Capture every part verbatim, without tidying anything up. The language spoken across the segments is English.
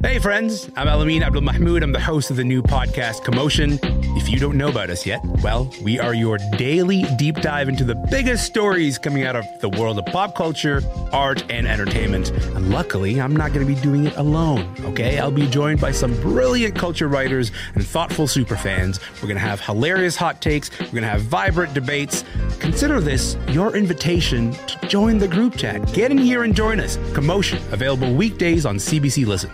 Hey friends, I'm Alamin Abdul Mahmoud. I'm the host of the new podcast Commotion. If you don't know about us yet, well, we are your daily deep dive into the biggest stories coming out of the world of pop culture, art, and entertainment. And luckily, I'm not going to be doing it alone, okay? I'll be joined by some brilliant culture writers and thoughtful superfans. We're going to have hilarious hot takes. We're going to have vibrant debates. Consider this your invitation to join the group chat. Get in here and join us. Commotion, available weekdays on C B C Listen.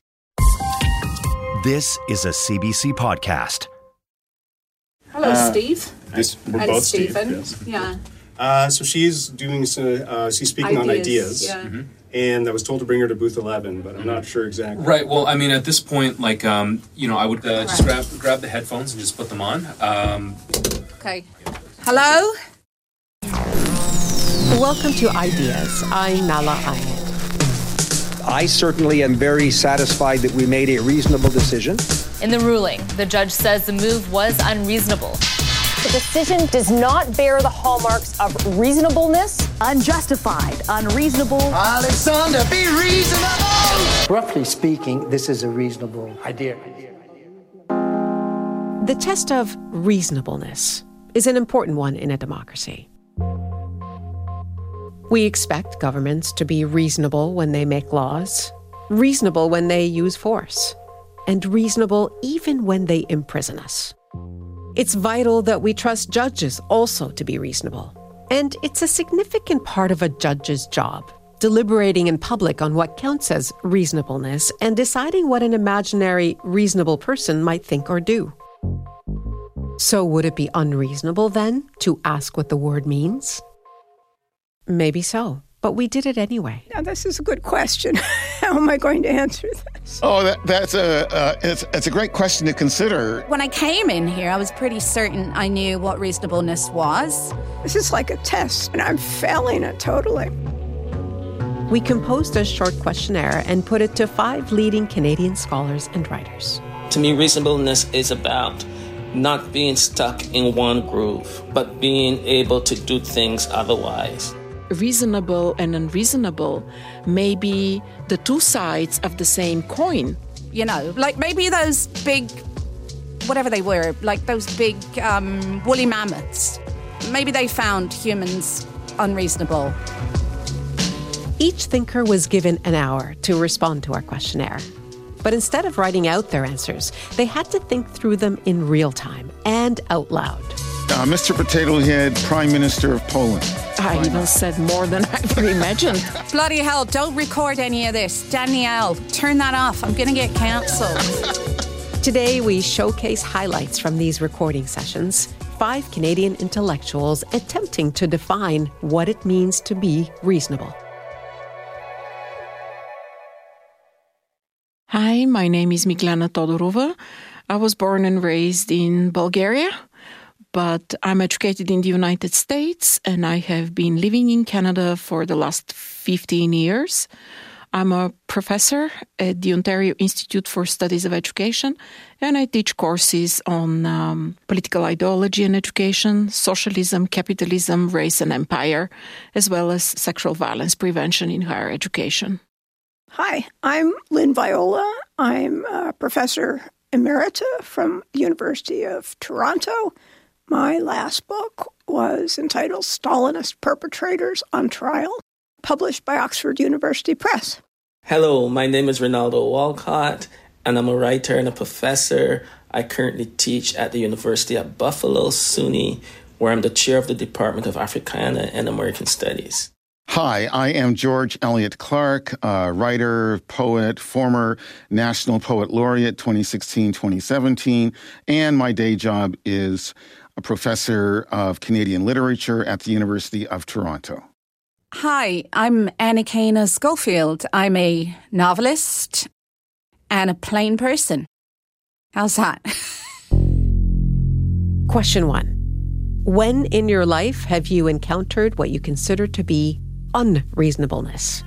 This is a C B C podcast. Hello, uh, Steve. This, we're and both Stephen. Steve, yes. Yeah. Uh, so she's doing, uh, she's speaking ideas, on ideas. Yeah. Mm-hmm. And I was told to bring her to booth eleven, but I'm not sure exactly. Right. Well, I mean, at this point, like, um, you know, I would uh, just grab grab the headphones and just put them on. Um, okay. Hello. Welcome to Ideas. I'm Nala Ayed. I certainly am very satisfied that we made a reasonable decision. In the ruling, the judge says the move was unreasonable. The decision does not bear the hallmarks of reasonableness. Unjustified, unreasonable. Alexander, be reasonable! Roughly speaking, this is a reasonable idea. The test of reasonableness is an important one in a democracy. We expect governments to be reasonable when they make laws, reasonable when they use force, and reasonable even when they imprison us. It's vital that we trust judges also to be reasonable. And it's a significant part of a judge's job, deliberating in public on what counts as reasonableness and deciding what an imaginary reasonable person might think or do. So would it be unreasonable then to ask what the word means? Maybe so, but we did it anyway. Now, this is a good question. How am I going to answer this? Oh, that, that's a uh, it's, it's a great question to consider. When I came in here, I was pretty certain I knew what reasonableness was. This is like a test, and I'm failing it totally. We composed a short questionnaire and put it to five leading Canadian scholars and writers. To me, reasonableness is about not being stuck in one groove, but being able to do things otherwise. Reasonable and unreasonable may be the two sides of the same coin. You know, like maybe those big, whatever they were, like those big um, woolly mammoths. Maybe they found humans unreasonable. Each thinker was given an hour to respond to our questionnaire. But instead of writing out their answers, they had to think through them in real time and out loud. Uh, Mister Potato Head, Prime Minister of Poland. I even said more than I ever imagined. Bloody hell, don't record any of this. Danielle, turn that off. I'm going to get cancelled. Today, we showcase highlights from these recording sessions. Five Canadian intellectuals attempting to define what it means to be reasonable. Hi, my name is Miglana Todorova. I was born and raised in Bulgaria, but I'm educated in the United States, and I have been living in Canada for the last fifteen years. I'm a professor at the Ontario Institute for Studies of Education, and I teach courses on um, political ideology and education, socialism, capitalism, race and empire, as well as sexual violence prevention in higher education. Hi, I'm Lynn Viola. I'm a professor emerita from the University of Toronto. My last book was entitled Stalinist Perpetrators on Trial, published by Oxford University Press. Hello, my name is Ronaldo Walcott, and I'm a writer and a professor. I currently teach at the University of Buffalo, SUNY, where I'm the chair of the Department of Africana and American Studies. Hi, I am George Elliott Clark, uh, writer, poet, former National Poet Laureate twenty sixteen twenty seventeen, and my day job is a professor of Canadian literature at the University of Toronto. Hi, I'm Anna Kana Schofield. I'm a novelist and a plain person. How's that? Question one. When in your life have you encountered what you consider to be unreasonableness?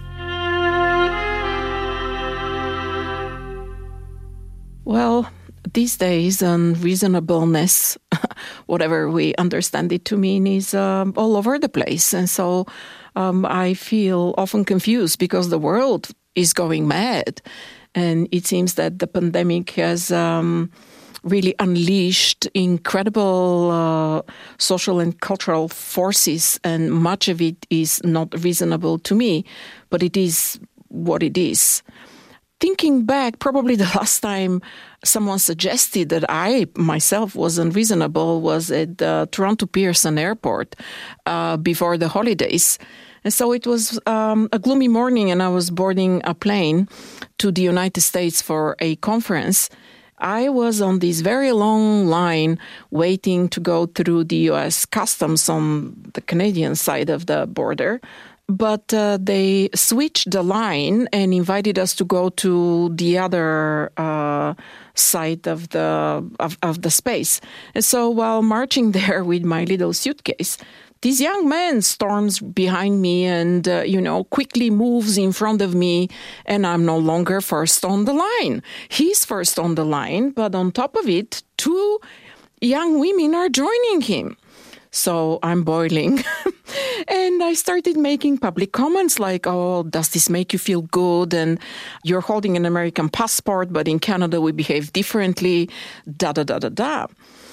Well, these days, unreasonableness, whatever we understand it to mean, is um, all over the place. And so um, I feel often confused because the world is going mad. And it seems that the pandemic has um, really unleashed incredible uh, social and cultural forces, and much of it is not reasonable to me, but it is what it is. Thinking back, probably the last time someone suggested that I myself was unreasonable was at the Toronto Pearson Airport uh, before the holidays. And so it was um, a gloomy morning, and I was boarding a plane to the United States for a conference. I was on this very long line waiting to go through the U S customs on the Canadian side of the border. But uh, they switched the line and invited us to go to the other uh, side of the of, of the space. And so while marching there with my little suitcase, this young man storms behind me and, uh, you know, quickly moves in front of me, and I'm no longer first on the line. He's first on the line, but on top of it, two young women are joining him. So I'm boiling. And I started making public comments like, oh, does this make you feel good? And you're holding an American passport, but in Canada we behave differently, da, da, da, da, da.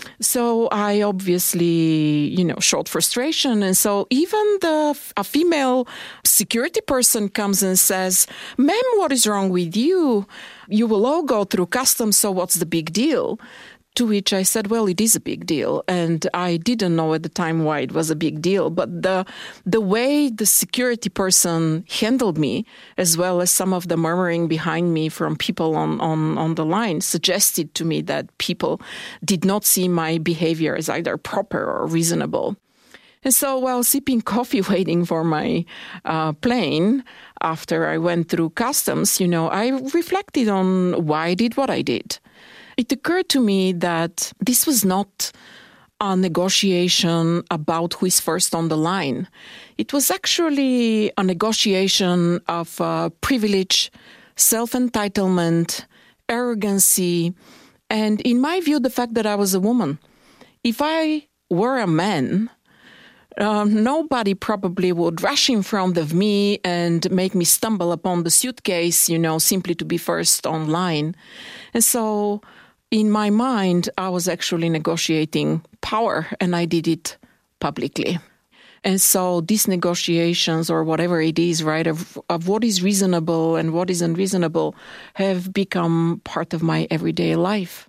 So I obviously, you know, showed frustration. And so even the a female security person comes and says, ma'am, what is wrong with you? You will all go through customs, so what's the big deal? To which I said, well, it is a big deal. And I didn't know at the time why it was a big deal. But the the way the security person handled me, as well as some of the murmuring behind me from people on, on, on the line, suggested to me that people did not see my behavior as either proper or reasonable. And so while sipping coffee waiting for my uh, plane, after I went through customs, you know, I reflected on why I did what I did. It occurred to me that this was not a negotiation about who is first on the line. It was actually a negotiation of uh, privilege, self-entitlement, arrogancy, and in my view, the fact that I was a woman. If I were a man, Uh, nobody probably would rush in front of me and make me stumble upon the suitcase, you know, simply to be first online. And so in my mind, I was actually negotiating power, and I did it publicly. And so these negotiations, or whatever it is, right, of, of what is reasonable and what is unreasonable, have become part of my everyday life.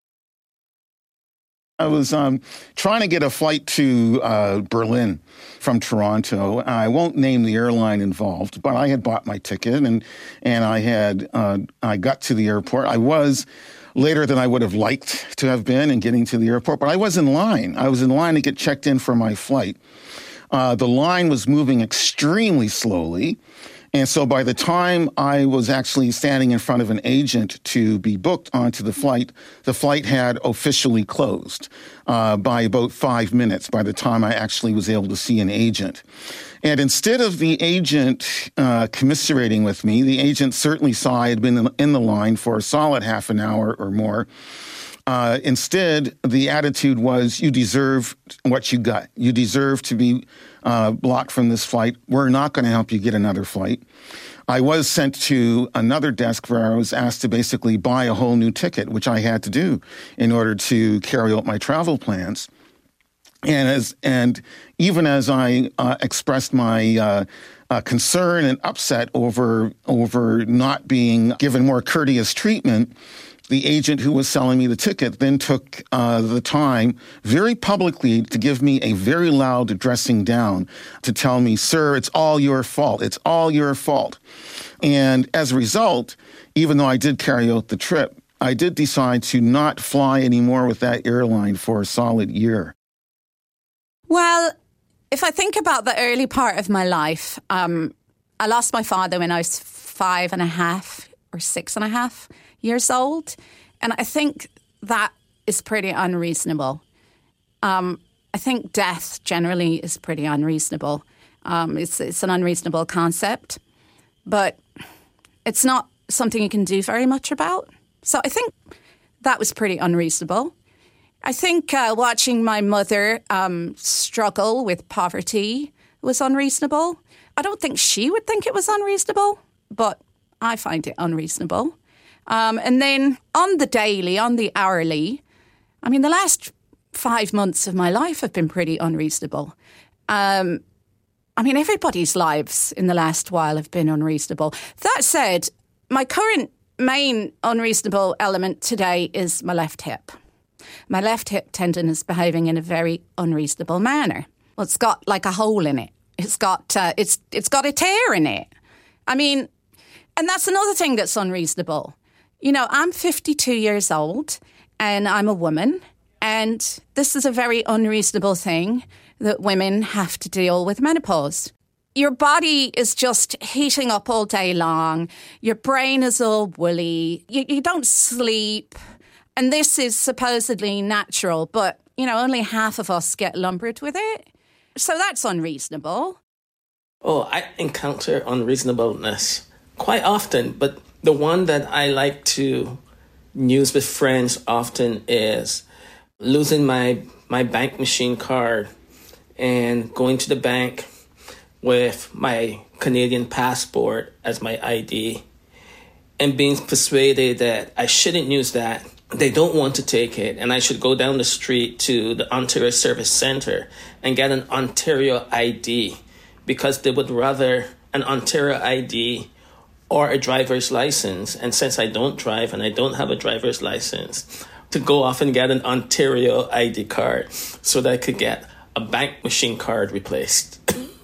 I was um, trying to get a flight to uh, Berlin from Toronto. I won't name the airline involved, but I had bought my ticket, and and I had uh, I got to the airport. I was later than I would have liked to have been in getting to the airport, but I was in line. I was in line to get checked in for my flight. Uh, the line was moving extremely slowly. And so by the time I was actually standing in front of an agent to be booked onto the flight, the flight had officially closed uh, by about five minutes by the time I actually was able to see an agent. And instead of the agent uh, commiserating with me, the agent certainly saw I had been in the line for a solid half an hour or more. Uh, instead, the attitude was, you deserve what you got. You deserve to be uh, blocked from this flight. We're not going to help you get another flight. I was sent to another desk where I was asked to basically buy a whole new ticket, which I had to do in order to carry out my travel plans. And as and even as I uh, expressed my uh, uh, concern and upset over over not being given more courteous treatment, the agent who was selling me the ticket then took uh, the time very publicly to give me a very loud dressing down to tell me, sir, it's all your fault. It's all your fault. And as a result, even though I did carry out the trip, I did decide to not fly anymore with that airline for a solid year. Well, if I think about the early part of my life, um, I lost my father when I was five and a half or six and a half years old. And I think that is pretty unreasonable. Um, I think death generally is pretty unreasonable. Um, it's, it's an unreasonable concept, but it's not something you can do very much about. So I think that was pretty unreasonable. I think uh, watching my mother um, struggle with poverty was unreasonable. I don't think she would think it was unreasonable, but I find it unreasonable. Um, and then on the daily, on the hourly, I mean, the last five months of my life have been pretty unreasonable. Um, I mean, everybody's lives in the last while have been unreasonable. That said, my current main unreasonable element today is my left hip. My left hip tendon is behaving in a very unreasonable manner. Well, it's got like a hole in it. It's got uh, it's it's got a tear in it. I mean, and that's another thing that's unreasonable. You know, I'm fifty-two years old and I'm a woman, and this is a very unreasonable thing that women have to deal with menopause. Your body is just heating up all day long. Your brain is all woolly. You, you don't sleep. And this is supposedly natural, but, you know, only half of us get lumbered with it. So that's unreasonable. Oh, I encounter unreasonableness quite often, but the one that I like to use with friends often is losing my, my bank machine card and going to the bank with my Canadian passport as my I D and being persuaded that I shouldn't use that. They don't want to take it, and I should go down the street to the Ontario Service Centre and get an Ontario I D because they would rather an Ontario I D or a driver's license. And since I don't drive and I don't have a driver's license, to go off and get an Ontario I D card so that I could get a bank machine card replaced.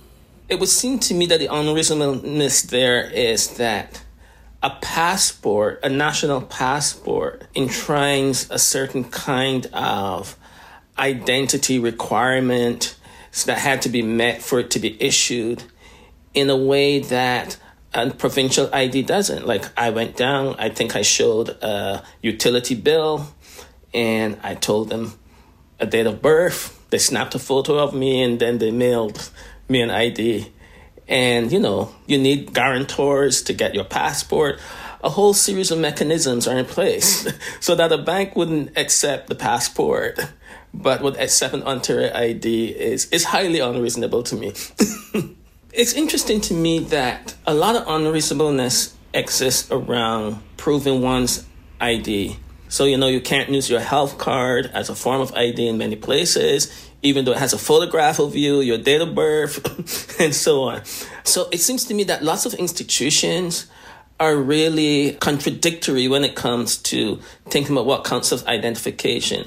It would seem to me that the unreasonableness there is that a passport, a national passport, enshrines a certain kind of identity requirement that had to be met for it to be issued in a way that a provincial I D doesn't. Like, I went down, I think I showed a utility bill, and I told them a date of birth. They snapped a photo of me, and then they mailed me an I D. And, you know, you need guarantors to get your passport. A whole series of mechanisms are in place so that a bank wouldn't accept the passport, but would accept an Ontario I D is, is highly unreasonable to me. It's interesting to me that a lot of unreasonableness exists around proving one's I D. So, you know, you can't use your health card as a form of I D in many places, even though it has a photograph of you, your date of birth, and so on. So it seems to me that lots of institutions are really contradictory when it comes to thinking about what counts as identification.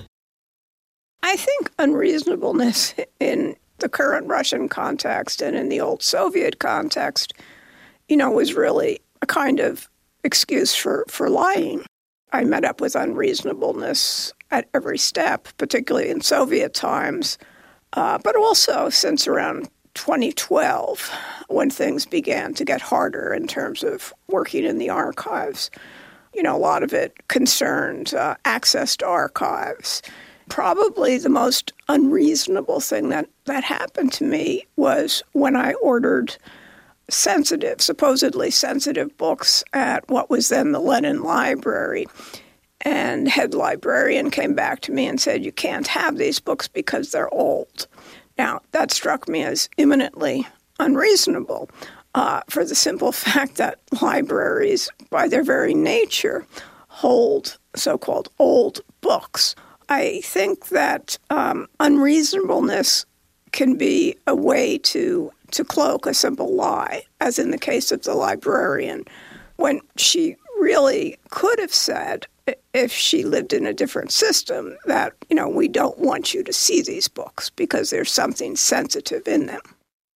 I think unreasonableness in the current Russian context and in the old Soviet context, you know, was really a kind of excuse for, for lying. I met up with unreasonableness at every step, particularly in Soviet times, uh, but also since around twenty twelve, when things began to get harder in terms of working in the archives. You know, a lot of it concerned uh, access to archives. Probably the most unreasonable thing that, that happened to me was when I ordered sensitive, supposedly sensitive books at what was then the Lenin Library. And the head librarian came back to me and said, you can't have these books because they're old. Now, that struck me as eminently unreasonable uh, for the simple fact that libraries, by their very nature, hold so-called old books. I think that um, unreasonableness can be a way to to cloak a simple lie, as in the case of the librarian, when she really could have said, if she lived in a different system, that, you know, we don't want you to see these books because there's something sensitive in them.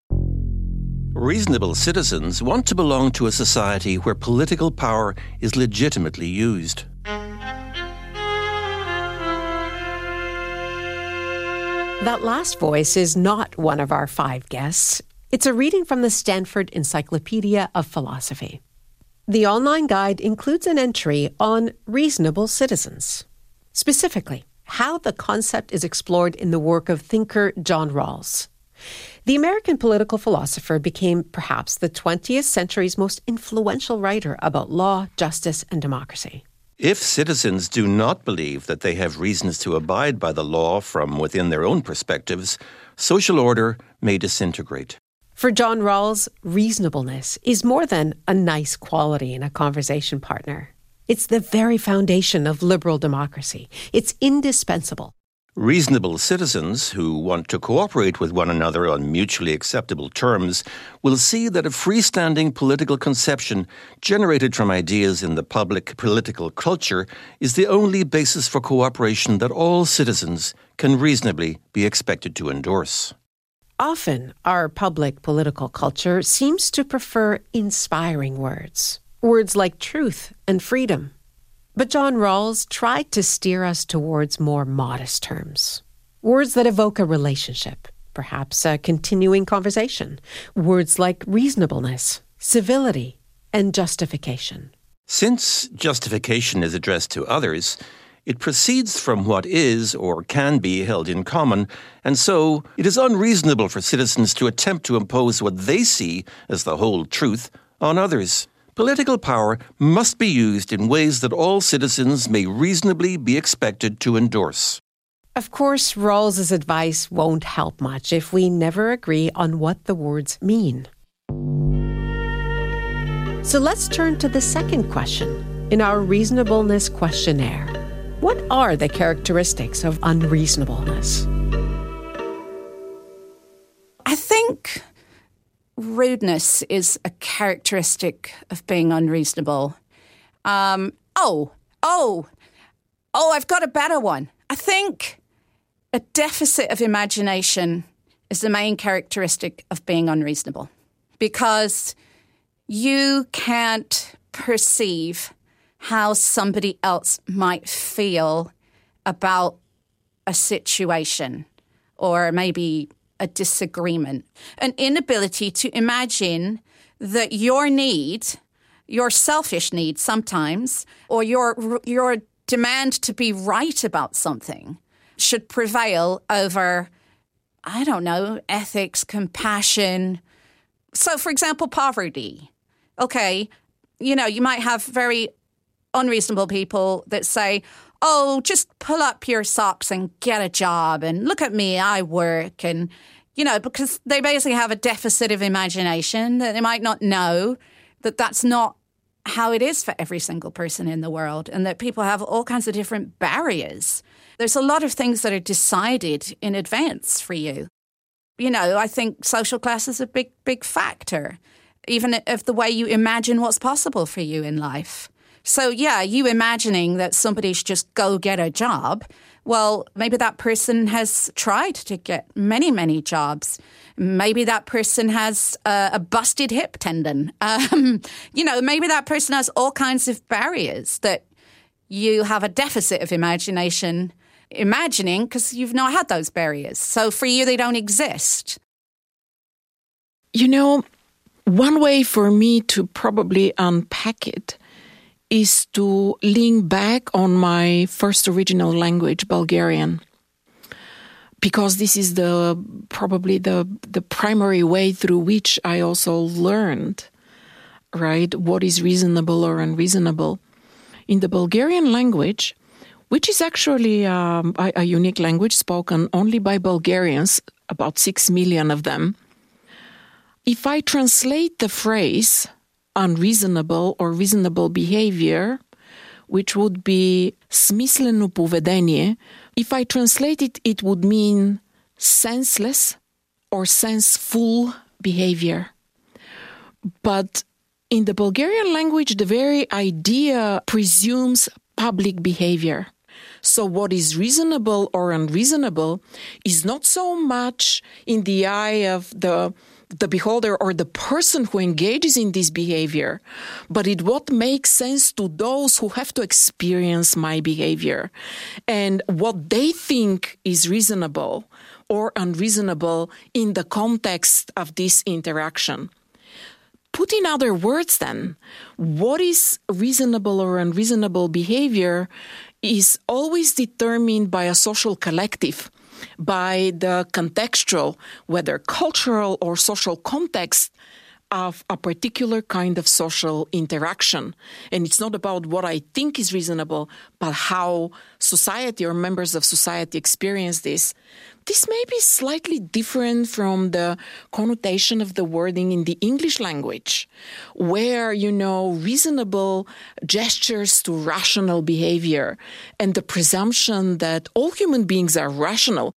Reasonable citizens want to belong to a society where political power is legitimately used. That last voice is not one of our five guests. It's a reading from the Stanford Encyclopedia of Philosophy. The online guide includes an entry on reasonable citizens. Specifically, how the concept is explored in the work of thinker John Rawls. The American political philosopher became perhaps the twentieth century's most influential writer about law, justice, and democracy. If citizens do not believe that they have reasons to abide by the law from within their own perspectives, social order may disintegrate. For John Rawls, reasonableness is more than a nice quality in a conversation partner. It's the very foundation of liberal democracy. It's indispensable. Reasonable citizens who want to cooperate with one another on mutually acceptable terms will see that a freestanding political conception generated from ideas in the public political culture is the only basis for cooperation that all citizens can reasonably be expected to endorse. Often, our public political culture seems to prefer inspiring words, words like truth and freedom. But John Rawls tried to steer us towards more modest terms. Words that evoke a relationship, perhaps a continuing conversation. Words like reasonableness, civility, and justification. Since justification is addressed to others, it proceeds from what is or can be held in common, and so it is unreasonable for citizens to attempt to impose what they see as the whole truth on others. Political power must be used in ways that all citizens may reasonably be expected to endorse. Of course, Rawls's advice won't help much if we never agree on what the words mean. So let's turn to the second question in our reasonableness questionnaire. What are the characteristics of unreasonableness? I think rudeness is a characteristic of being unreasonable. Um, oh, oh, oh, I've got a better one. I think a deficit of imagination is the main characteristic of being unreasonable, because you can't perceive how somebody else might feel about a situation or maybe a disagreement. An inability to imagine that your need, your selfish need sometimes, or your your demand to be right about something should prevail over, I don't know, ethics, compassion. So, for example, poverty. Okay, you know, you might have very unreasonable people that say, oh, just pull up your socks and get a job, and look at me, I work. And, you know, because they basically have a deficit of imagination, that they might not know that that's not how it is for every single person in the world, and that people have all kinds of different barriers. There's a lot of things that are decided in advance for you. You know, I think social class is a big, big factor, even of the way you imagine what's possible for you in life. So, yeah, you imagining that somebody should just go get a job, well, maybe that person has tried to get many, many jobs. Maybe that person has uh, a busted hip tendon. Um, you know, maybe that person has all kinds of barriers that you have a deficit of imagination imagining because you've not had those barriers. So for you, they don't exist. You know, one way for me to probably unpack it is to link back on my first original language, Bulgarian, because this is the probably the the primary way through which I also learned, right, what is reasonable or unreasonable. In the Bulgarian language, which is actually um, a, a unique language spoken only by Bulgarians, about six million of them, if I translate the phrase unreasonable or reasonable behavior, which would be смислено поведение, if I translate it, it would mean senseless or senseful behavior. But in the Bulgarian language, the very idea presumes public behavior. So what is reasonable or unreasonable is not so much in the eye of the the beholder or the person who engages in this behavior, but it what makes sense to those who have to experience my behavior and what they think is reasonable or unreasonable in the context of this interaction. Put in other words then, what is reasonable or unreasonable behavior is always determined by a social collective, by the contextual, whether cultural or social context of a particular kind of social interaction. And it's not about what I think is reasonable, but how society or members of society experience this. This may be slightly different from the connotation of the wording in the English language, where, you know, reasonable gestures to rational behavior and the presumption that all human beings are rational.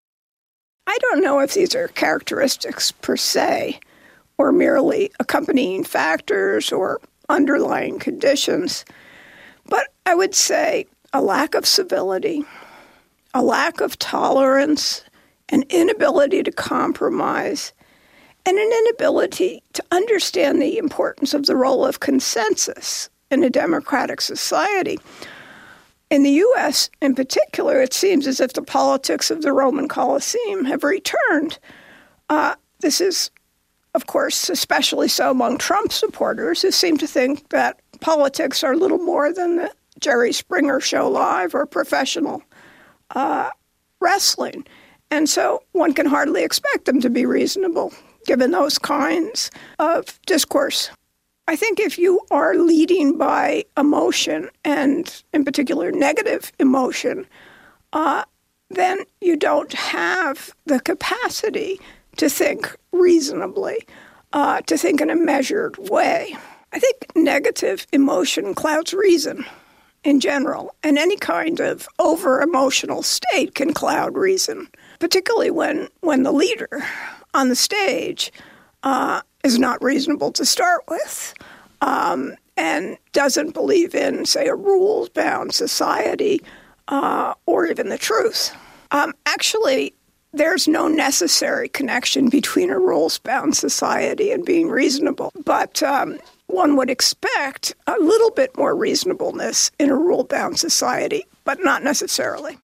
I don't know if these are characteristics per se, or merely accompanying factors or underlying conditions. But I would say a lack of civility, a lack of tolerance, an inability to compromise, and an inability to understand the importance of the role of consensus in a democratic society. In the U S in particular, it seems as if the politics of the Roman Colosseum have returned. Uh, this is Of course, especially so among Trump supporters, who seem to think that politics are little more than the Jerry Springer Show Live or professional uh, wrestling. And so one can hardly expect them to be reasonable, given those kinds of discourse. I think if you are leading by emotion, and in particular negative emotion, uh, then you don't have the capacity to think reasonably, uh, to think in a measured way. I think negative emotion clouds reason in general, and any kind of over-emotional state can cloud reason, particularly when, when the leader on the stage uh, is not reasonable to start with, um, and doesn't believe in, say, a rules-bound society uh, or even the truth. Um, actually, there's no necessary connection between a rules-bound society and being reasonable. But um, one would expect a little bit more reasonableness in a rule-bound society, but not necessarily.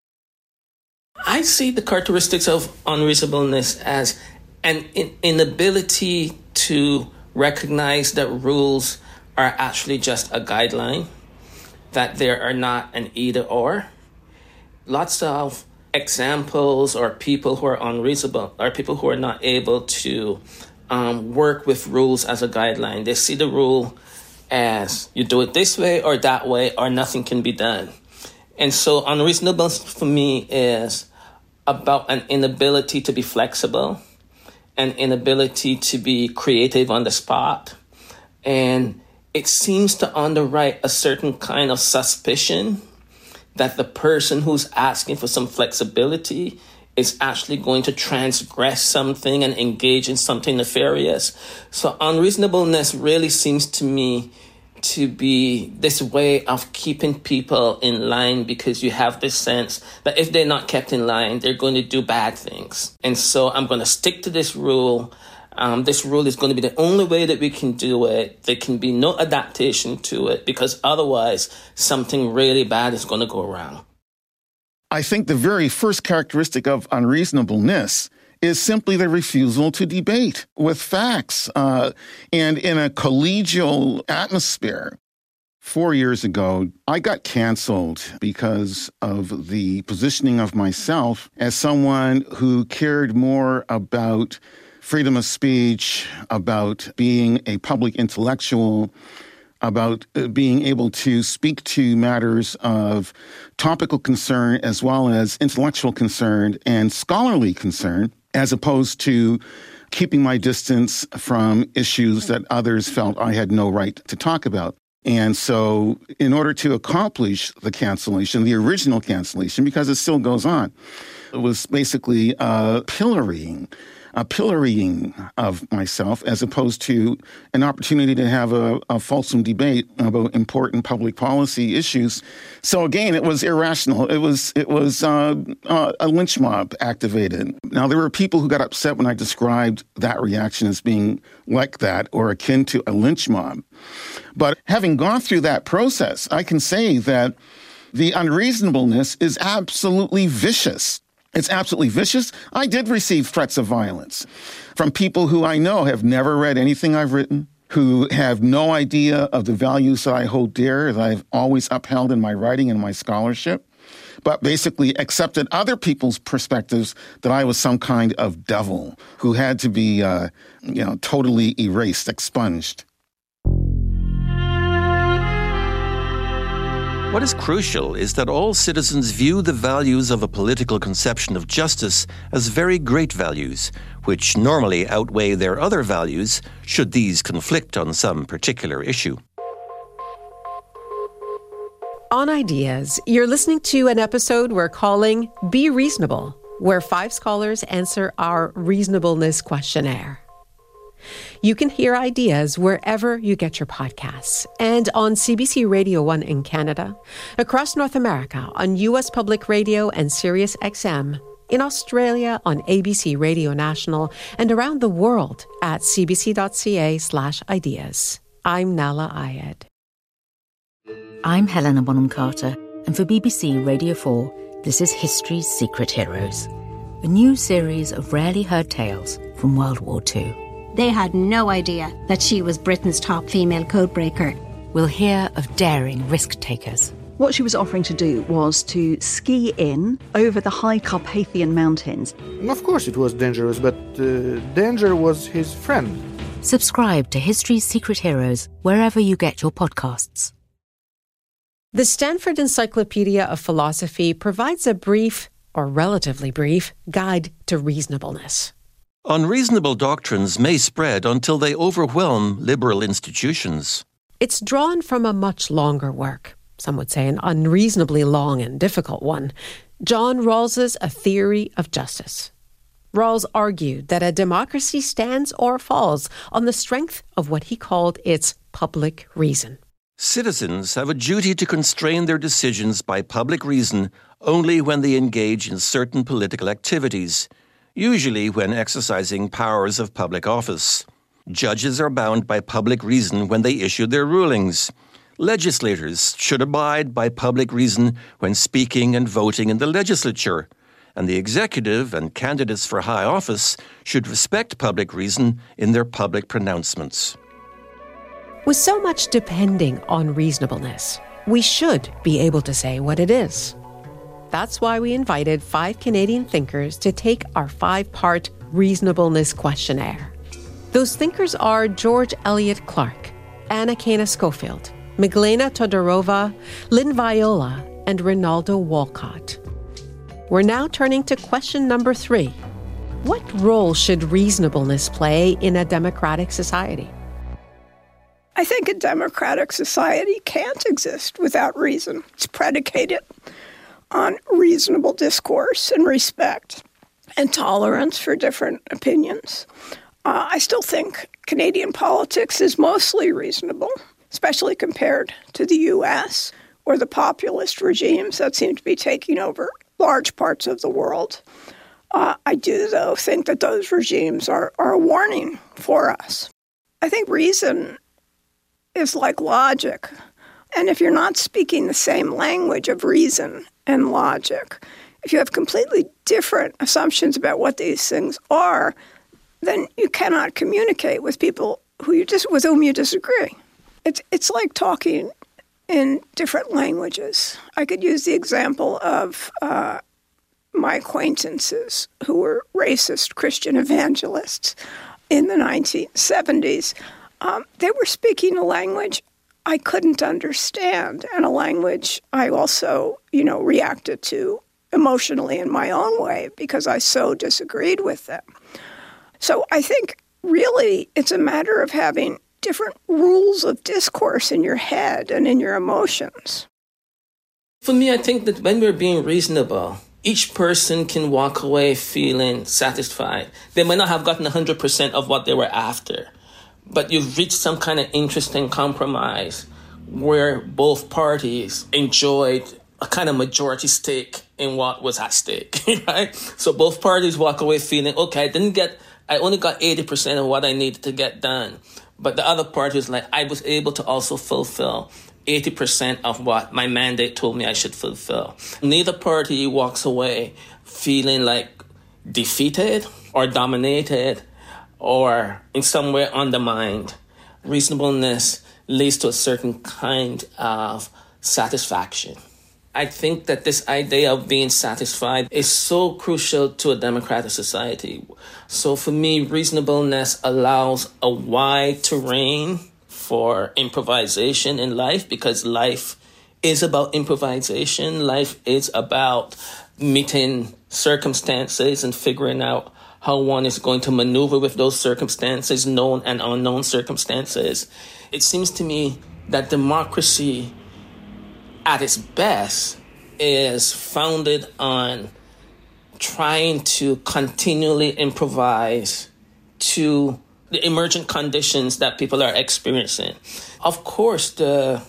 I see the characteristics of unreasonableness as an in- inability to recognize that rules are actually just a guideline, that they are not an either-or. Lots of examples or people who are unreasonable are people who are not able to um, work with rules as a guideline. They see the rule as you do it this way or that way or nothing can be done. And so unreasonableness for me is about an inability to be flexible, an inability to be creative on the spot. And it seems to underwrite a certain kind of suspicion that the person who's asking for some flexibility is actually going to transgress something and engage in something nefarious. So unreasonableness really seems to me to be this way of keeping people in line, because you have this sense that if they're not kept in line, they're going to do bad things. And so I'm going to stick to this rule. Um, this rule is going to be the only way that we can do it. There can be no adaptation to it, because otherwise something really bad is going to go wrong. I think the very first characteristic of unreasonableness is simply the refusal to debate with facts. Uh, and in a collegial atmosphere, four years ago, I got canceled because of the positioning of myself as someone who cared more about freedom of speech, about being a public intellectual, about being able to speak to matters of topical concern as well as intellectual concern and scholarly concern, as opposed to keeping my distance from issues that others felt I had no right to talk about. And so in order to accomplish the cancellation, the original cancellation, because it still goes on, it was basically uh, pillorying. a pillorying of myself, as opposed to an opportunity to have a, a fulsome debate about important public policy issues. So again, it was irrational. It was it was uh, uh, a lynch mob activated. Now, there were people who got upset when I described that reaction as being like that or akin to a lynch mob. But having gone through that process, I can say that the unreasonableness is absolutely vicious. It's absolutely vicious. I did receive threats of violence from people who I know have never read anything I've written, who have no idea of the values that I hold dear, that I've always upheld in my writing and my scholarship. but basically accepted other people's perspectives that I was some kind of devil who had to be, uh, you know, totally erased, expunged. What is crucial is that all citizens view the values of a political conception of justice as very great values, which normally outweigh their other values should these conflict on some particular issue. On Ideas, you're listening to an episode we're calling Be Reasonable, where five scholars answer our reasonableness questionnaire. You can hear Ideas wherever you get your podcasts and on C B C Radio one in Canada, across North America on U S Public Radio and Sirius X M, in Australia on A B C Radio National, and around the world at cbc.ca slash ideas. I'm Nala Ayed. I'm Helena Bonham Carter, and for B B C Radio four, this is History's Secret Heroes, a new series of rarely heard tales from World War Two. They had no idea that she was Britain's top female codebreaker. We'll hear of daring risk-takers. What she was offering to do was to ski in over the high Carpathian Mountains. Of course it was dangerous, but uh, danger was his friend. Subscribe to History's Secret Heroes wherever you get your podcasts. The Stanford Encyclopedia of Philosophy provides a brief, or relatively brief, guide to reasonableness. Unreasonable doctrines may spread until they overwhelm liberal institutions. It's drawn from a much longer work, some would say an unreasonably long and difficult one, John Rawls's A Theory of Justice. Rawls argued that a democracy stands or falls on the strength of what he called its public reason. Citizens have a duty to constrain their decisions by public reason only when they engage in certain political activities, usually when exercising powers of public office. Judges are bound by public reason when they issue their rulings. Legislators should abide by public reason when speaking and voting in the legislature, and the executive and candidates for high office should respect public reason in their public pronouncements. With so much depending on reasonableness, we should be able to say what it is. That's why we invited five Canadian thinkers to take our five-part reasonableness questionnaire. Those thinkers are George Eliot Clark, Anna Kena Schofield, Miglena Todorova, Lynn Viola, and Rinaldo Walcott. We're now turning to question number three. What role should reasonableness play in a democratic society? I think a democratic society can't exist without reason. It's predicated on reasonable discourse and respect and tolerance for different opinions. Uh, I still think Canadian politics is mostly reasonable, especially compared to the U S or the populist regimes that seem to be taking over large parts of the world. Uh, I do, though, think that those regimes are, are a warning for us. I think reason is like logic. And if you're not speaking the same language of reason and logic, if you have completely different assumptions about what these things are, then you cannot communicate with people who you dis- with whom you disagree. It's it's like talking in different languages. I could use the example of uh, my acquaintances who were racist Christian evangelists in the nineteen seventies. Um, they were speaking a language I couldn't understand, and a language I also, you know, reacted to emotionally in my own way because I so disagreed with them. So I think really it's a matter of having different rules of discourse in your head and in your emotions. For me, I think that when we're being reasonable, each person can walk away feeling satisfied. They might not have gotten one hundred percent of what they were after, but you've reached some kind of interesting compromise where both parties enjoyed a kind of majority stake in what was at stake, right? So both parties walk away feeling, okay, I didn't get, I only got eighty percent of what I needed to get done. But the other party is like, I was able to also fulfill eighty percent of what my mandate told me I should fulfill. Neither party walks away feeling like defeated or dominated or in some way undermined. Reasonableness leads to a certain kind of satisfaction. I think that this idea of being satisfied is so crucial to a democratic society. So for me, reasonableness allows a wide terrain for improvisation in life, because life is about improvisation. Life is about meeting circumstances and figuring out how one is going to maneuver with those circumstances, known and unknown circumstances. It seems to me that democracy at its best is founded on trying to continually improvise to the emergent conditions that people are experiencing. Of course, the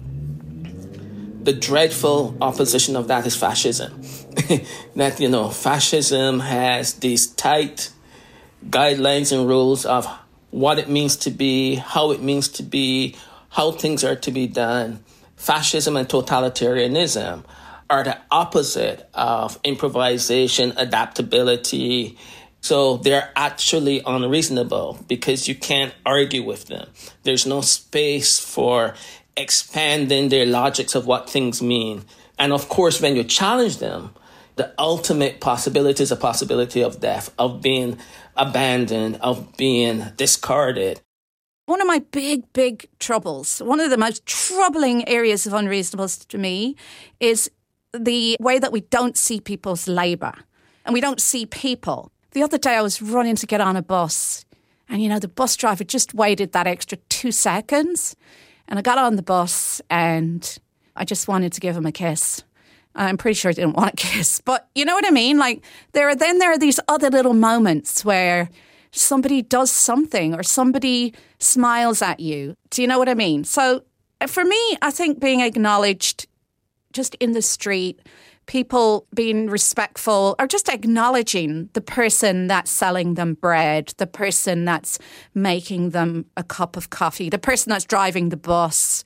the dreadful opposition of that is fascism. That, you know, fascism has these tight guidelines and rules of what it means to be, how it means to be, how things are to be done. Fascism and totalitarianism are the opposite of improvisation, adaptability. So they're actually unreasonable because you can't argue with them. There's no space for expanding their logics of what things mean. And of course, when you challenge them, the ultimate possibility is a possibility of death, of being abandoned, of being discarded. One of my big, big troubles, one of the most troubling areas of unreasonableness to me is the way that we don't see people's labour and we don't see people. The other day I was running to get on a bus and, you know, the bus driver just waited that extra two seconds and I got on the bus and I just wanted to give him a kiss. I'm pretty sure I didn't want a kiss, but you know what I mean? Like there are, then there are these other little moments where somebody does something or somebody smiles at you. Do you know what I mean? So for me, I think being acknowledged just in the street, people being respectful or just acknowledging the person that's selling them bread, the person that's making them a cup of coffee, the person that's driving the bus.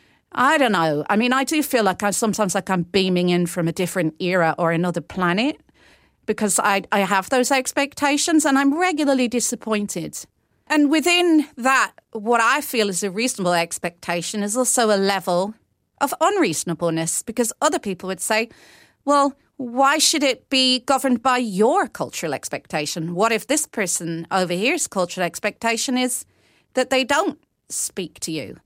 I don't know. I mean, I do feel like I sometimes like I'm beaming in from a different era or another planet, because I, I have those expectations and I'm regularly disappointed. And within that, what I feel is a reasonable expectation is also a level of unreasonableness, because other people would say, well, why should it be governed by your cultural expectation? What if this person over here's cultural expectation is that they don't speak to you?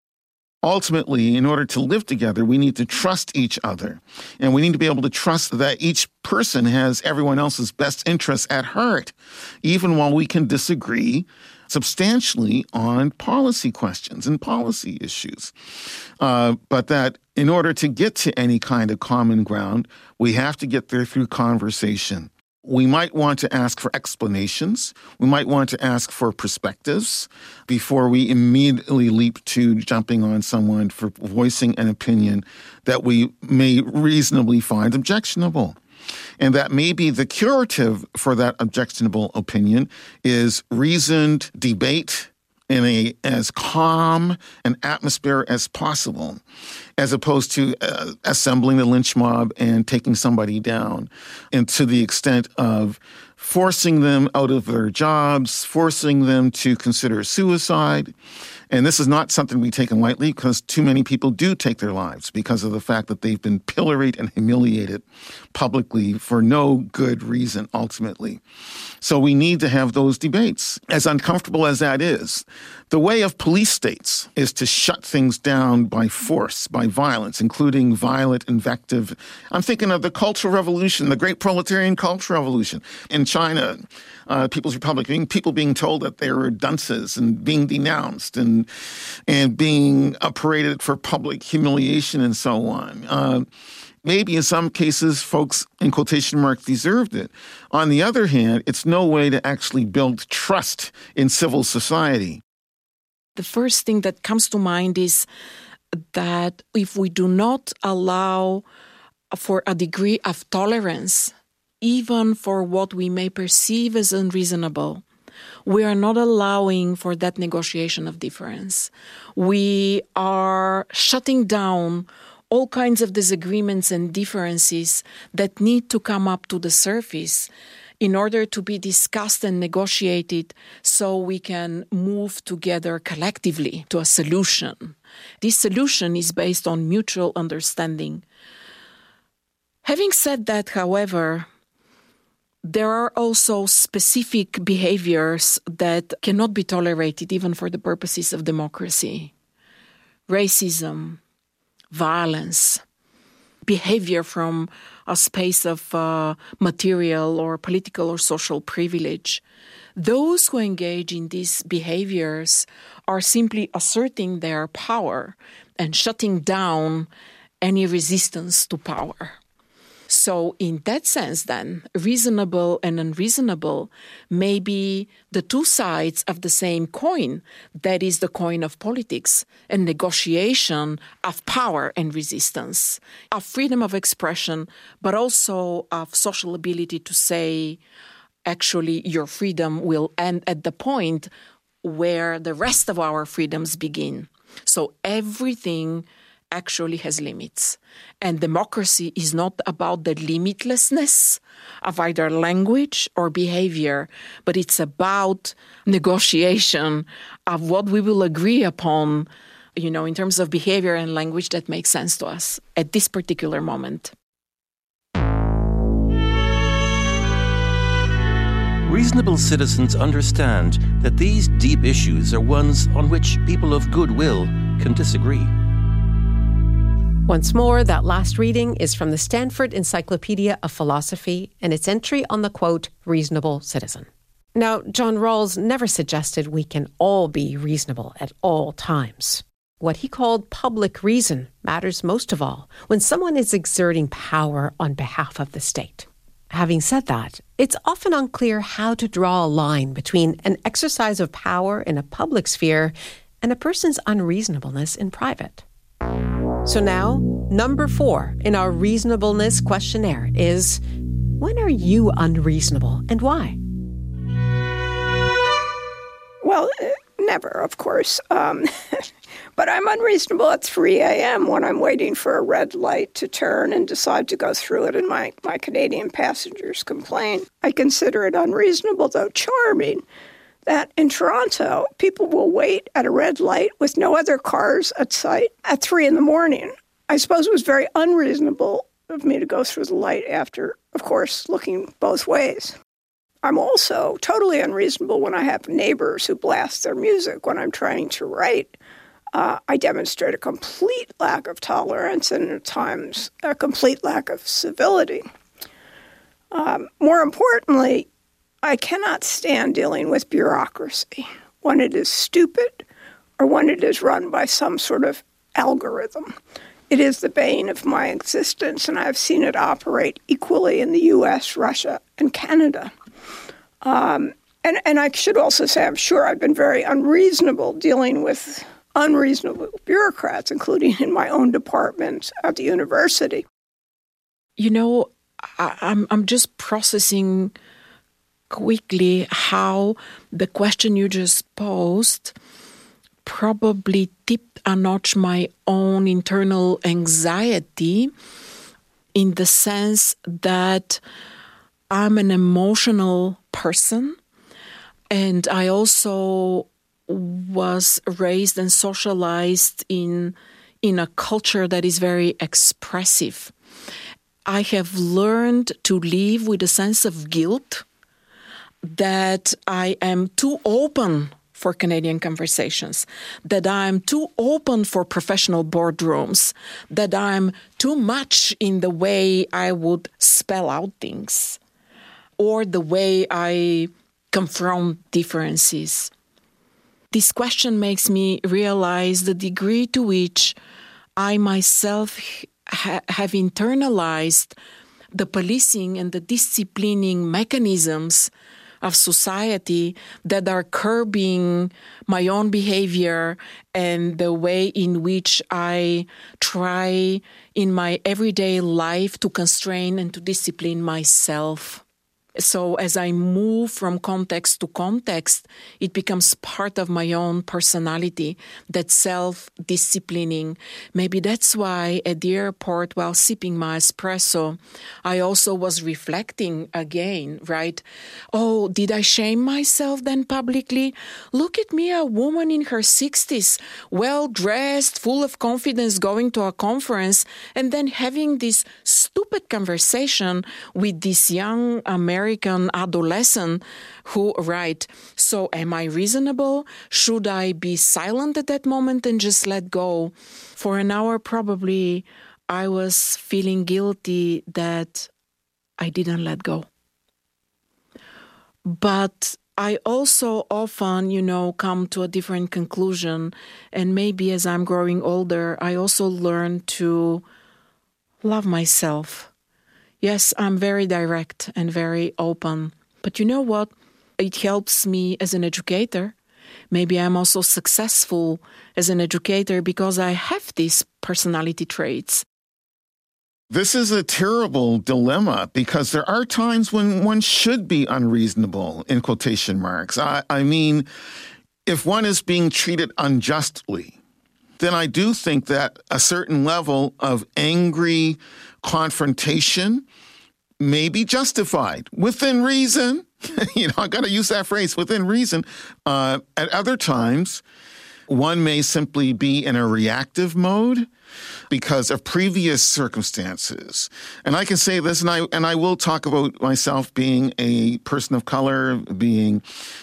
Ultimately, in order to live together, we need to trust each other. And we need to be able to trust that each person has everyone else's best interests at heart, even while we can disagree substantially on policy questions and policy issues. Uh, but that in order to get to any kind of common ground, we have to get there through conversation. We might want to ask for explanations. We might want to ask for perspectives before we immediately leap to jumping on someone for voicing an opinion that we may reasonably find objectionable. And that maybe the curative for that objectionable opinion is reasoned debate in a as calm an atmosphere as possible, as opposed to uh, assembling the lynch mob and taking somebody down, and to the extent of forcing them out of their jobs, forcing them to consider suicide. And this is not something we take lightly, because too many people do take their lives because of the fact that they've been pilloried and humiliated publicly for no good reason, ultimately. So we need to have those debates, as uncomfortable as that is. The way of police states is to shut things down by force, by violence, including violent invective. I'm thinking of the Cultural Revolution, the Great Proletarian Cultural Revolution. In China, uh, People's Republic, being, people being told that they were dunces and being denounced and and being uh, paraded for public humiliation and so on. Uh, maybe in some cases, folks, in quotation marks, deserved it. On the other hand, it's no way to actually build trust in civil society. The first thing that comes to mind is that if we do not allow for a degree of tolerance, even for what we may perceive as unreasonable, we are not allowing for that negotiation of difference. We are shutting down all kinds of disagreements and differences that need to come up to the surface in order to be discussed and negotiated so we can move together collectively to a solution. This solution is based on mutual understanding. Having said that, however, there are also specific behaviors that cannot be tolerated even for the purposes of democracy. Racism, violence, behavior from a space of uh, material or political or social privilege. Those who engage in these behaviors are simply asserting their power and shutting down any resistance to power. So in that sense, then, reasonable and unreasonable may be the two sides of the same coin. That is the coin of politics and negotiation of power and resistance, of freedom of expression, but also of social ability to say, actually, your freedom will end at the point where the rest of our freedoms begin. So everything actually has limits. And democracy is not about the limitlessness of either language or behavior, but it's about negotiation of what we will agree upon, you know, in terms of behavior and language that makes sense to us at this particular moment. Reasonable citizens understand that these deep issues are ones on which people of goodwill can disagree. Once more, that last reading is from the Stanford Encyclopedia of Philosophy and its entry on the, quote, reasonable citizen. Now, John Rawls never suggested we can all be reasonable at all times. What he called public reason matters most of all when someone is exerting power on behalf of the state. Having said that, it's often unclear how to draw a line between an exercise of power in a public sphere and a person's unreasonableness in private. So now, number four in our reasonableness questionnaire is, when are you unreasonable and why? Well, never, of course. Um, but I'm unreasonable at three a.m. when I'm waiting for a red light to turn and decide to go through it, and my, my Canadian passengers complain. I consider it unreasonable, though charming, that in Toronto, people will wait at a red light with no other cars at sight at three in the morning. I suppose it was very unreasonable of me to go through the light after, of course, looking both ways. I'm also totally unreasonable when I have neighbors who blast their music when I'm trying to write. Uh, I demonstrate a complete lack of tolerance and at times a complete lack of civility. Um, more importantly, I cannot stand dealing with bureaucracy when it is stupid or when it is run by some sort of algorithm. It is the bane of my existence, and I've seen it operate equally in the U S, Russia, and Canada. Um, and, and I should also say, I'm sure I've been very unreasonable dealing with unreasonable bureaucrats, including in my own department at the university. You know, I, I'm I'm just processing quickly how the question you just posed probably tipped a notch my own internal anxiety, in the sense that I'm an emotional person, and I also was raised and socialized in in a culture that is very expressive. I have learned to live with a sense of guilt that I am too open for Canadian conversations, that I'm too open for professional boardrooms, that I'm too much in the way I would spell out things or the way I confront differences. This question makes me realize the degree to which I myself ha- have internalized the policing and the disciplining mechanisms of society that are curbing my own behavior and the way in which I try in my everyday life to constrain and to discipline myself. So as I move from context to context, it becomes part of my own personality, that self-disciplining. Maybe that's why at the airport, while sipping my espresso, I also was reflecting again, right? Oh, did I shame myself then publicly? Look at me, a woman in her sixties, well-dressed, full of confidence, going to a conference, and then having this stupid stupid conversation with this young American adolescent who write, so am I reasonable? Should I be silent at that moment and just let go? For an hour, probably, I was feeling guilty that I didn't let go. But I also often, you know, come to a different conclusion. And maybe as I'm growing older, I also learn to love myself. Yes, I'm very direct and very open. But you know what? It helps me as an educator. Maybe I'm also successful as an educator because I have these personality traits. This is a terrible dilemma because there are times when one should be unreasonable, in quotation marks. I, I mean, if one is being treated unjustly, then I do think that a certain level of angry confrontation may be justified within reason. You know, I got to use that phrase, within reason. Uh, at other times, one may simply be in a reactive mode because of previous circumstances. And I can say this, and I and I will talk about myself being a person of color, being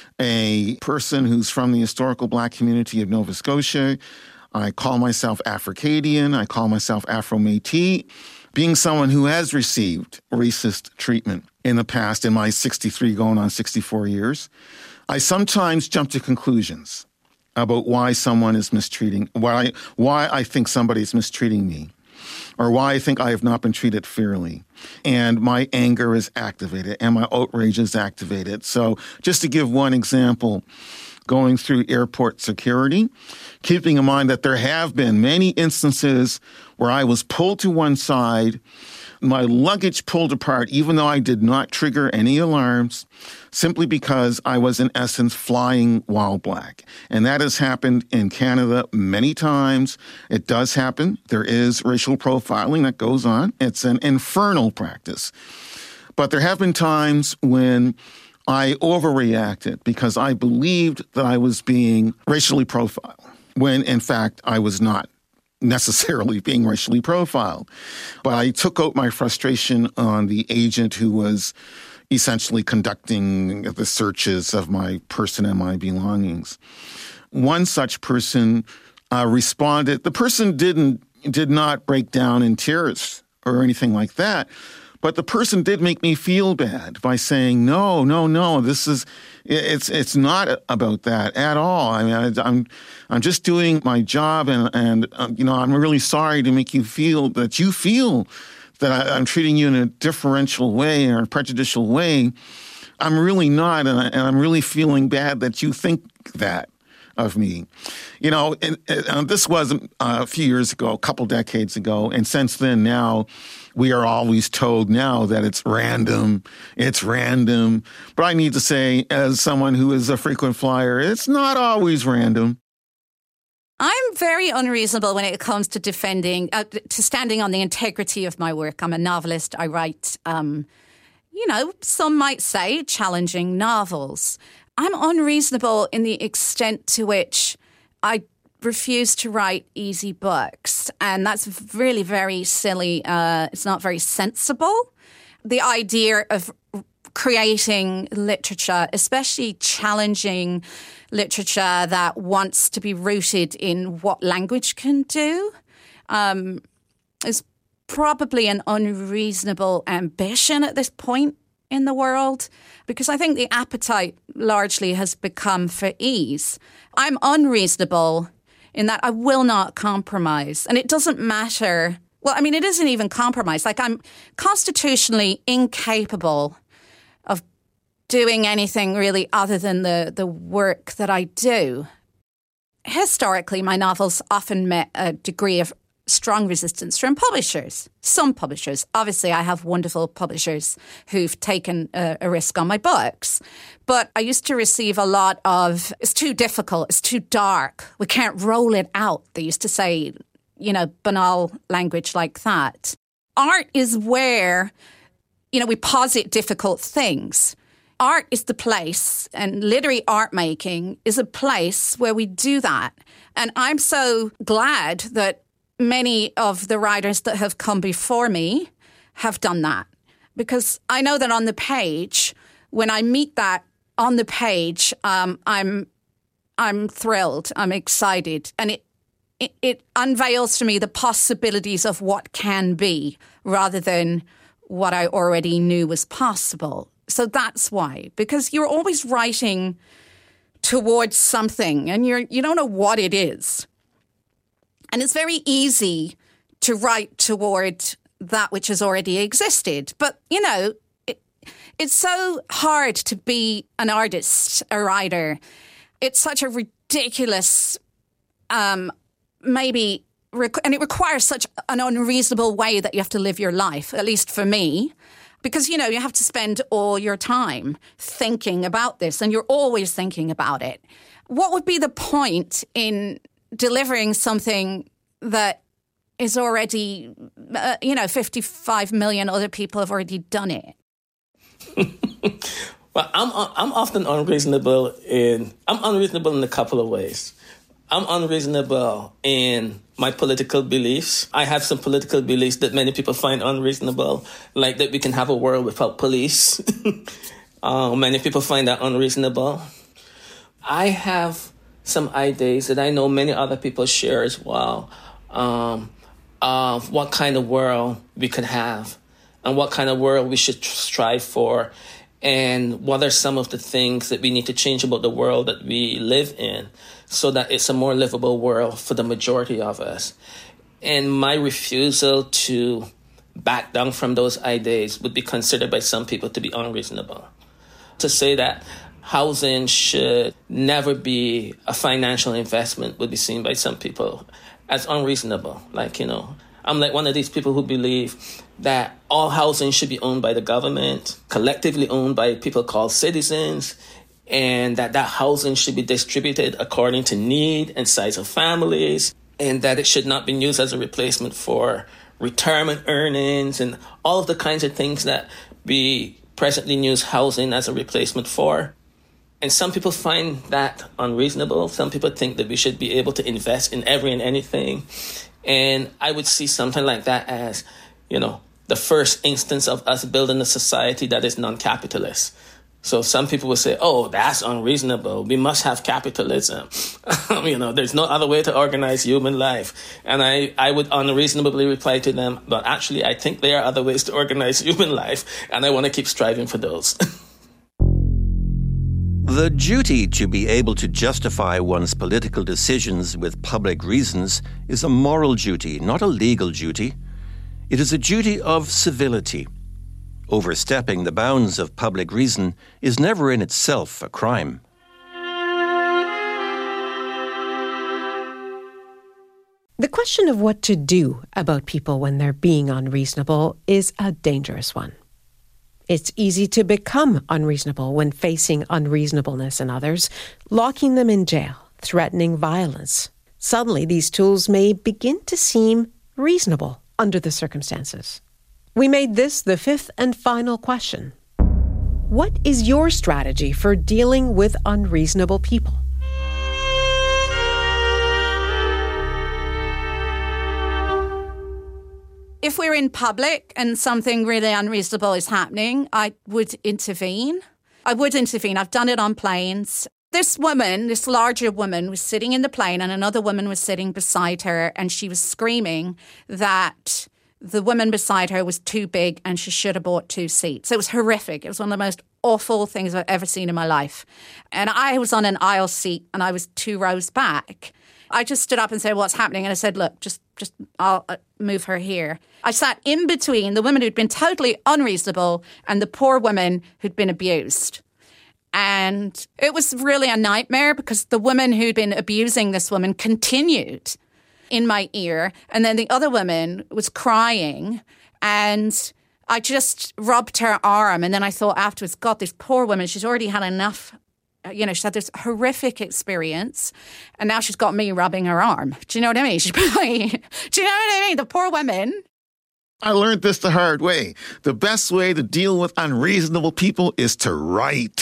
a person who's from the historical Black community of Nova Scotia. I call myself Africadian. I call myself Afro-Métis. Being someone who has received racist treatment in the past, in my sixty-three going on sixty-four years, I sometimes jump to conclusions about why someone is mistreating, why, why I think somebody is mistreating me, or why I think I have not been treated fairly. And my anger is activated, and my outrage is activated. So just to give one example, going through airport security, keeping in mind that there have been many instances where I was pulled to one side, my luggage pulled apart, even though I did not trigger any alarms, simply because I was, in essence, flying while Black. And that has happened in Canada many times. It does happen. There is racial profiling that goes on. It's an infernal practice. But there have been times when I overreacted because I believed that I was being racially profiled, when, in fact, I was not necessarily being racially profiled. But I took out my frustration on the agent who was essentially conducting the searches of my person and my belongings. One such person uh, responded. The person didn't did not break down in tears or anything like that, but the person did make me feel bad by saying, no, no, no, this is, it's it's not about that at all. I mean, I, I'm I'm just doing my job, and, and um, you know, I'm really sorry to make you feel that you feel that I, I'm treating you in a differential way or a prejudicial way. I'm really not, and, I, and I'm really feeling bad that you think that of me. You know, and, and this was a few years ago, a couple decades ago, and since then now, we are always told now that it's random, it's random. But I need to say, as someone who is a frequent flyer, it's not always random. I'm very unreasonable when it comes to defending, uh, to standing on the integrity of my work. I'm a novelist. I write, um, you know, some might say challenging novels. I'm unreasonable in the extent to which I refuse to write easy books. And that's really very silly. Uh, it's not very sensible. The idea of creating literature, especially challenging literature that wants to be rooted in what language can do, um, is probably an unreasonable ambition at this point in the world, because I think the appetite largely has become for ease. I'm unreasonable in that I will not compromise. And it doesn't matter. Well, I mean, it isn't even compromise. Like, I'm constitutionally incapable of doing anything really other than the, the work that I do. Historically, my novels often met a degree of strong resistance from publishers, some publishers. Obviously, I have wonderful publishers who've taken a, a risk on my books. But I used to receive a lot of, it's too difficult, it's too dark, we can't roll it out. They used to say, you know, banal language like that. Art is where, you know, we posit difficult things. Art is the place, and literary art making is a place where we do that. And I'm so glad that many of the writers that have come before me have done that. Because I know that on the page, when I meet that on the page, um, I'm I'm thrilled, I'm excited. And it, it, it unveils to me the possibilities of what can be rather than what I already knew was possible. So that's why. Because you're always writing towards something and you're you don't know what it is. And it's very easy to write toward that which has already existed. But, you know, it, it's so hard to be an artist, a writer. It's such a ridiculous, um, maybe, rec- and it requires such an unreasonable way that you have to live your life, at least for me. Because, you know, you have to spend all your time thinking about this, and you're always thinking about it. What would be the point in delivering something that is already, uh, you know, fifty-five million other people have already done it? Well, I'm I'm often unreasonable in I'm unreasonable in a couple of ways. I'm unreasonable in my political beliefs. I have some political beliefs that many people find unreasonable, like that we can have a world without police. uh, many people find that unreasonable. I have some ideas that I know many other people share as well, um, of what kind of world we could have and what kind of world we should strive for, and what are some of the things that we need to change about the world that we live in so that it's a more livable world for the majority of us. And my refusal to back down from those ideas would be considered by some people to be unreasonable. To say that housing should never be a financial investment would be seen by some people as unreasonable. Like, you know, I'm like one of these people who believe that all housing should be owned by the government, collectively owned by people called citizens, and that that housing should be distributed according to need and size of families, and that it should not be used as a replacement for retirement earnings and all of the kinds of things that we presently use housing as a replacement for. And some people find that unreasonable. Some people think that we should be able to invest in every and anything. And I would see something like that as, you know, the first instance of us building a society that is non-capitalist. So some people will say, oh, that's unreasonable. We must have capitalism. you know, there's no other way to organize human life. And I, I would unreasonably reply to them, but actually, I think there are other ways to organize human life, and I want to keep striving for those. The duty to be able to justify one's political decisions with public reasons is a moral duty, not a legal duty. It is a duty of civility. Overstepping the bounds of public reason is never in itself a crime. The question of what to do about people when they're being unreasonable is a dangerous one. It's easy to become unreasonable when facing unreasonableness in others, locking them in jail, threatening violence. Suddenly, these tools may begin to seem reasonable under the circumstances. We made this the fifth and final question. What is your strategy for dealing with unreasonable people? If we're in public and something really unreasonable is happening, I would intervene. I would intervene. I've done it on planes. This woman, this larger woman, was sitting in the plane and another woman was sitting beside her, and she was screaming that the woman beside her was too big and she should have bought two seats. It was horrific. It was one of the most awful things I've ever seen in my life. And I was on an aisle seat and I was two rows back. I just stood up and said, what's happening? And I said, look, just, just I'll move her here. I sat in between the woman who'd been totally unreasonable and the poor woman who'd been abused. And it was really a nightmare because the woman who'd been abusing this woman continued in my ear. And then the other woman was crying and I just rubbed her arm. And then I thought afterwards, God, this poor woman, she's already had enough. You know, she's had this horrific experience and now she's got me rubbing her arm. Do you know what I mean? She's probably, do you know what I mean? The poor woman. I learned this the hard way. The best way to deal with unreasonable people is to write,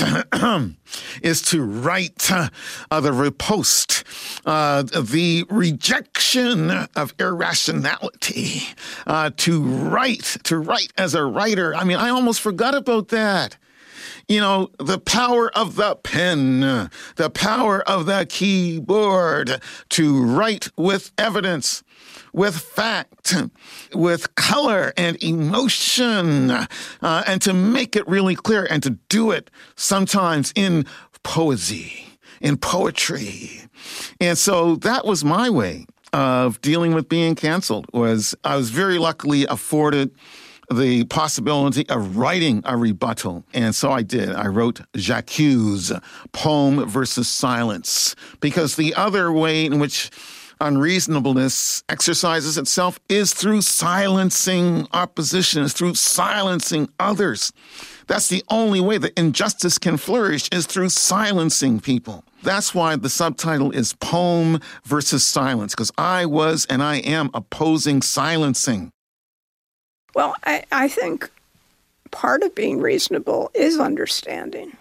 is to write uh, the riposte, uh, the rejection of irrationality, uh, to write, to write as a writer. I mean, I almost forgot about that. You know, the power of the pen, the power of the keyboard, to write with evidence, with fact, with color and emotion, uh, and to make it really clear and to do it sometimes in poesy, in poetry. And so that was my way of dealing with being canceled. Was I was very luckily afforded the possibility of writing a rebuttal. And so I did. I wrote J'accuse, Poem versus Silence, because the other way in which unreasonableness exercises itself is through silencing opposition, is through silencing others. That's the only way that injustice can flourish, is through silencing people. That's why the subtitle is Poem versus Silence, because I was and I am opposing silencing. Well, I, I think part of being reasonable is understanding.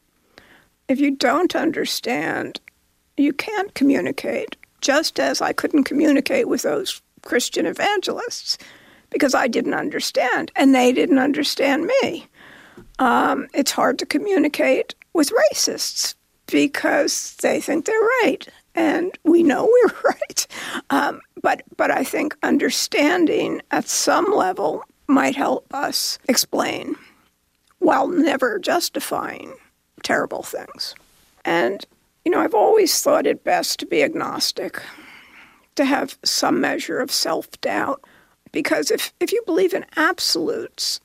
If you don't understand, you can't communicate, just as I couldn't communicate with those Christian evangelists because I didn't understand, and they didn't understand me. Um, it's hard to communicate with racists because they think they're right, and we know we're right. Um, but but I think understanding at some level might help us explain while never justifying terrible things. And, you know, I've always thought it best to be agnostic, to have some measure of self-doubt, because if, if you believe in absolutes,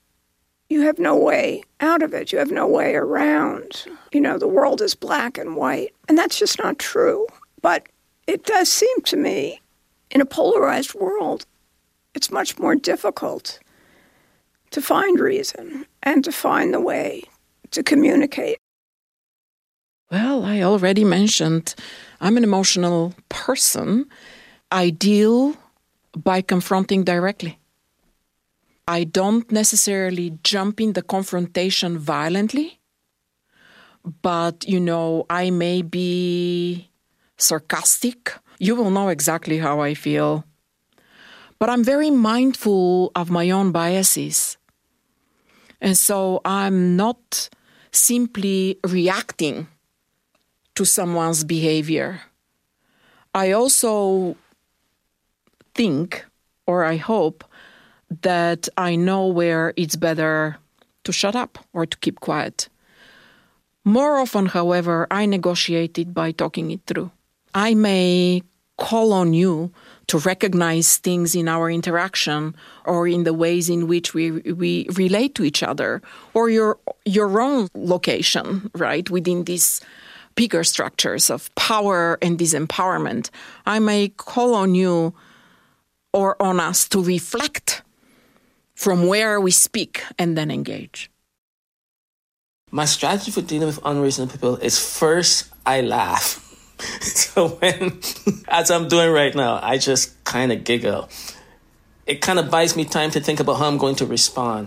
you have no way out of it. You have no way around. You know, the world is black and white, and that's just not true. But it does seem to me, in a polarized world, it's much more difficult to find reason and to find the way to communicate. Well, I already mentioned I'm an emotional person. I deal by confronting directly. I don't necessarily jump in the confrontation violently, but, you know, I may be sarcastic. You will know exactly how I feel. But I'm very mindful of my own biases. And so I'm not simply reacting to someone's behavior. I also think, or I hope, that I know where it's better to shut up or to keep quiet. More often, however, I negotiate it by talking it through. I may call on you to recognize things in our interaction or in the ways in which we we relate to each other, or your your own location, right, within these bigger structures of power and disempowerment. I may call on you or on us to reflect from where we speak and then engage. My strategy for dealing with unreasonable people is first, I laugh. So when, as I'm doing right now, I just kind of giggle. It kind of buys me time to think about how I'm going to respond.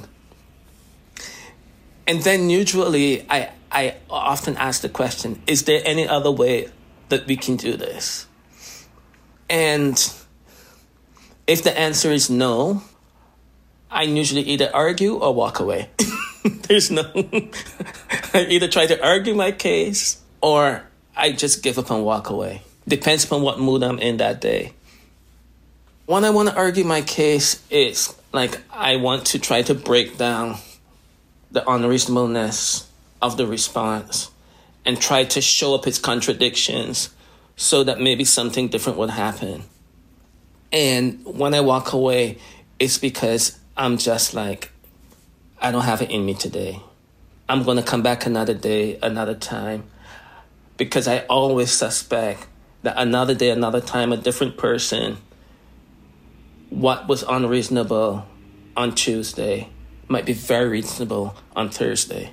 And then usually I, I often ask the question, is there any other way that we can do this? And if the answer is no, I usually either argue or walk away. There's no... I either try to argue my case or I just give up and walk away. Depends upon what mood I'm in that day. When I want to argue my case, it's like I want to try to break down the unreasonableness of the response and try to show up its contradictions so that maybe something different would happen. And when I walk away, it's because I'm just like, I don't have it in me today. I'm going to come back another day, another time, because I always suspect that another day, another time, a different person, what was unreasonable on Tuesday might be very reasonable on Thursday.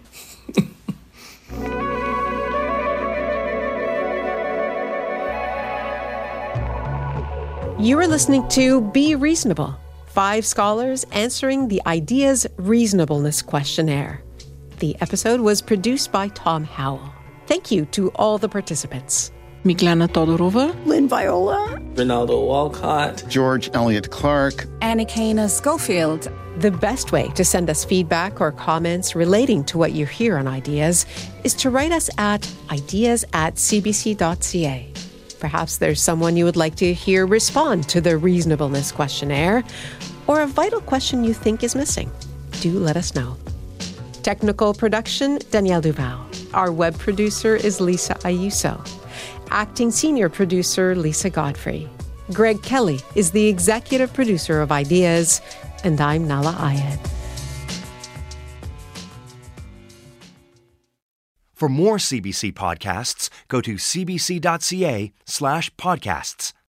You are listening to Be Reasonable Five scholars answering the Ideas Reasonableness Questionnaire. The episode was produced by Tom Howell. Thank you to all the participants. Miglena Todorova, Lynn Viola, Ronaldo Walcott, George Elliott Clark, Annie Kana Schofield. The best way to send us feedback or comments relating to what you hear on Ideas is to write us at ideas at c b c dot c a. Perhaps there's someone you would like to hear respond to the Reasonableness Questionnaire, or a vital question you think is missing. Do let us know. Technical production, Danielle Duval. Our web producer is Lisa Ayuso. Acting senior producer, Lisa Godfrey. Greg Kelly is the executive producer of Ideas, and I'm Nala Ayed. For more C B C podcasts, go to c b c dot c a slash podcasts.